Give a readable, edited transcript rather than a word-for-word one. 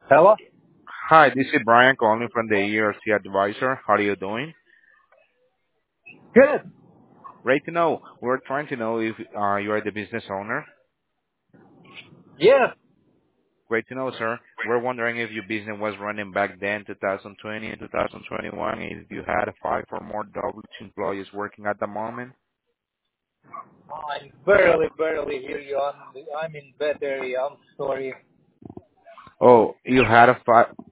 Hello? Hi, this is Brian calling from the ERC Advisor. How are you doing? Good. Great to know. We're trying to know if you are the business owner. Yes. Great to know, sir. We're wondering if your business was running back then, 2020 and 2021, if you had five or more W employees working at the moment. I barely hear you. I'm in bed area. I'm sorry. Oh, you had a five.